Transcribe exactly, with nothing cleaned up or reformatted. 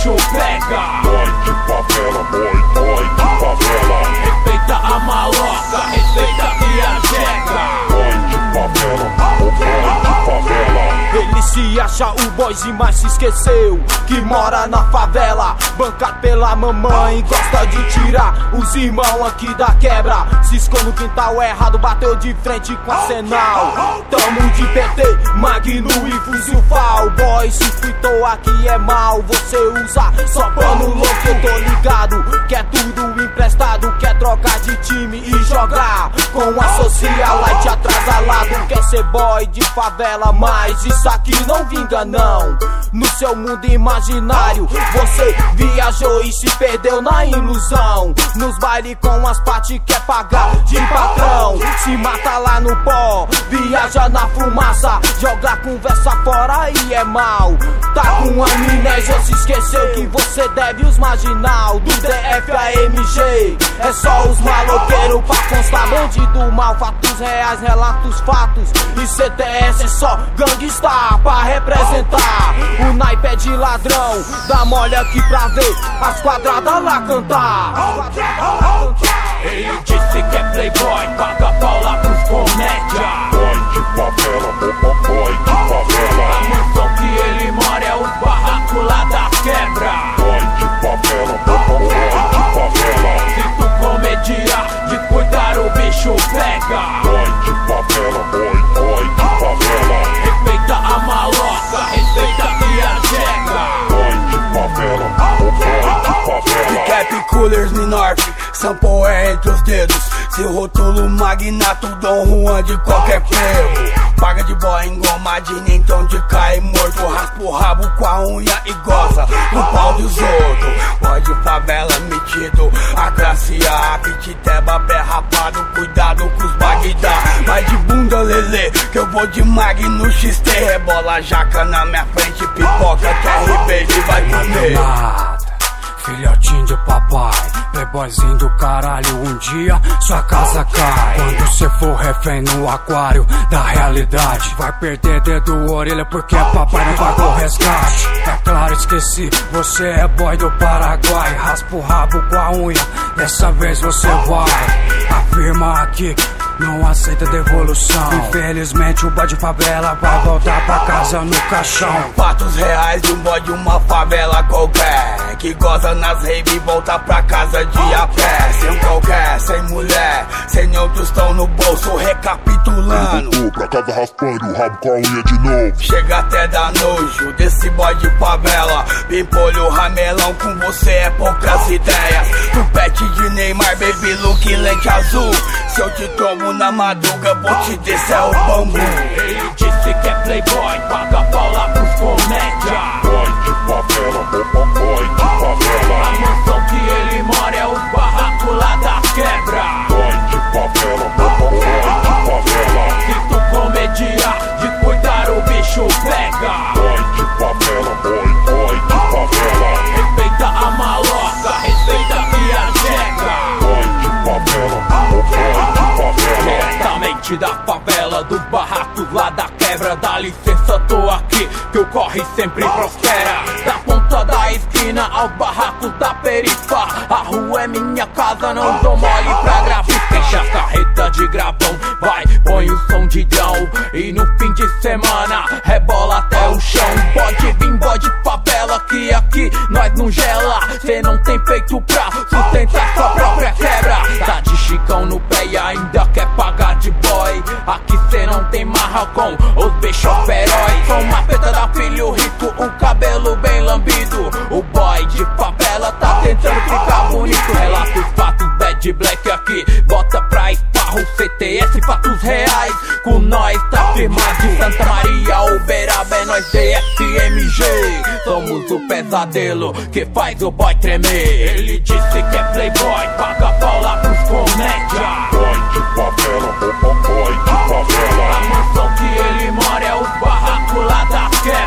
bicho pega. Boy de favela, boy, boy de favela. Respeita a maloca, respeita e a jeca. Boy de favela, boy de favela. Ele se acha o boyzinho, mas se esqueceu que mora na favela. Bancado pela mamãe, gosta de tirar os irmãos aqui da quebra. Ciscou no quintal errado, bateu de frente com a Senal. Tamo de P T, Magno e fuzil fal. Boy se fritou aqui é mal. Você usa só pano louco, eu tô ligado. Quer tudo emprestado, quer trocar de time e jogar com a socialite atrasalado. Quer ser boy de favela, mas isso aqui não vinga não. No seu mundo imaginário você viajou e se perdeu na ilusão. Nos bailes com as partes quer pagar de patrão. Se mata lá no pó, viaja na fumaça, joga a conversa fora e é mal. Tá com amnésia, se esqueceu que você deve os marginal. Do D F a M G, é só os maloqueiros pra constar bandido mal. Fatos reais, relatos, fatos. E C T S é só gangsta pra representar. O naipe é de ladrão, dá mole aqui pra ver as quadradas lá cantar. Ele disse que é playboy, paga pau lá pros comédia. Boy de favela, boy, boy de favela. A mansão que ele mora é o barraco lá da quebra. Boy de favela, boy, boy de favela. Se tu comedia de cuidar o bicho pega. Boy de favela, boy, boy de favela. Respeita a maloca, respeita e a jeca. Boy de favela, boy, boy de favela. Cap Coolers no norte, sample é entre os dedos. Seu rótulo magnato, Dom Juan de qualquer pego. Paga de boy engomadinho, então de cai morto. Raspa o rabo com a unha e goza no pau dos outros. Boy de favela metido, a classe A, pititeba, pé rapado. Cuidado com os Bagdá, vai de bunda lelê, que eu vou de mag no X T. Rebola jaca na minha frente, pipoca que R B G vai comer. Filhotinho de papai, playboyzinho do caralho, um dia sua casa cai. Quando cê for refém no aquário da realidade, vai perder dedo, orelha, porque papai não pagou o resgate. É claro, esqueci, você é boy do Paraguai. Raspa o rabo com a unha, dessa vez você vai. Afirma aqui, não aceita devolução. Infelizmente o boy de favela vai voltar pra casa no caixão. Fatos reais de um boy de uma favela qualquer, que goza nas raves e volta pra casa de a pé. Sem um qualquer, sem mulher, sem nenhum tostão no bolso. Recapitulando, voltou pra casa raspando o rabo com a unha de novo. Chega até dar nojo desse boy de favela. Pimpolho, ramelão, com você é poucas ideias. Tupete de Neymar, baby look, lente azul. Se eu te tomo na madruga, vou te descer o bambu. Ele disse que é playboy, paga pau lá pros comédia. Boy de favela, boy, boy de favela. A mansão que ele mora é o barraco lá da quebra. Boy de favela, boy, boy de favela. Se tu comedia de cuidar o bicho pega. Boy de favela, boy, boy de favela. Respeita a maloca, respeita e a jeca. Boy de favela, boy, boy de favela. Diretamente da favela, dos barracos lá da quebra. Dá licença, tô aqui, que o corre sempre prospera. Da ponta da esquina aos barracos da perifa. A rua é minha casa, não dou mole pra gravar. Fecha a carreta de gravão, vai, põe o som de drão. E no fim de semana, rebola até o chão. Pode vir, boy de favela, que aqui nós não gela. Cê não tem peito pra sustentar sua própria quebra. Tá de chicão no pé e ainda quer pagar de boy. Aqui cê não tem marra com os bichos feróis. Sou uma peta da filho rico, um cabelo bem lambido. O boy de favela tá tentando ficar bonito. Relatos, fatos, bad black aqui, bota pra esparro. C T S, fatos reais, com nós tá firmado. Santa Maria, Uberaba, é nós D F M G. Somos o pesadelo que faz o boy tremer. Ele disse que é playboy, paga pau lá pros comédia. Boy de favela, boy, boy de favela. A mansão que ele mora é o barraco lá da quebra.